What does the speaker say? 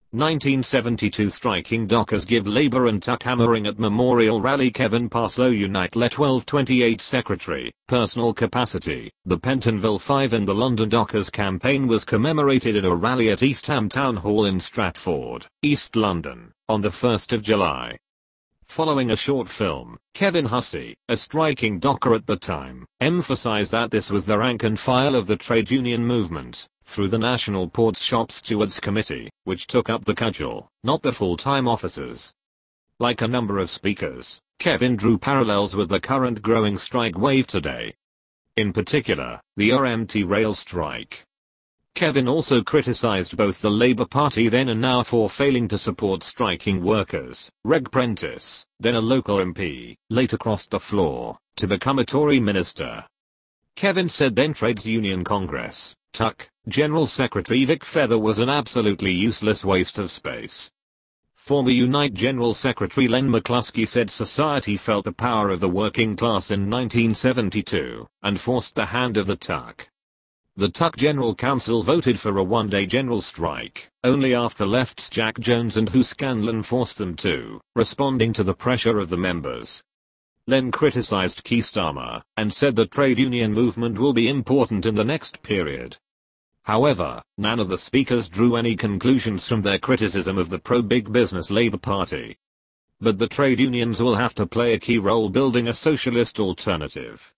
1972 striking dockers give Labour and tuck hammering at Memorial Rally. Kevin Parslow Unite Let 1228 Secretary, Personal Capacity. The Pentonville 5 and the London Dockers campaign was commemorated in a rally at East Ham Town Hall in Stratford, East London, on the 1st of July. Following a short film, Kevin Hussey, a striking docker at the time, emphasized that this was the rank and file of the trade union movement, through the National Ports Shop Stewards Committee, which took up the cudgel, not the full-time officers. Like a number of speakers, Kevin drew parallels with the current growing strike wave today. In particular, the RMT rail strike. Kevin also criticized both the Labour Party then and now for failing to support striking workers. Reg Prentice, then a local MP, later crossed the floor to become a Tory minister. Kevin said then Trades Union Congress, TUC, General Secretary Vic Feather was an absolutely useless waste of space. Former Unite General Secretary Len McCluskey said society felt the power of the working class in 1972 and forced the hand of the TUC. The TUC General Council voted for a one-day general strike, only after left's Jack Jones and Hugh Scanlon forced them to, responding to the pressure of the members. Len criticized Keir Starmer, and said the trade union movement will be important in the next period. However, none of the speakers drew any conclusions from their criticism of the pro-big business Labour Party. But the trade unions will have to play a key role building a socialist alternative.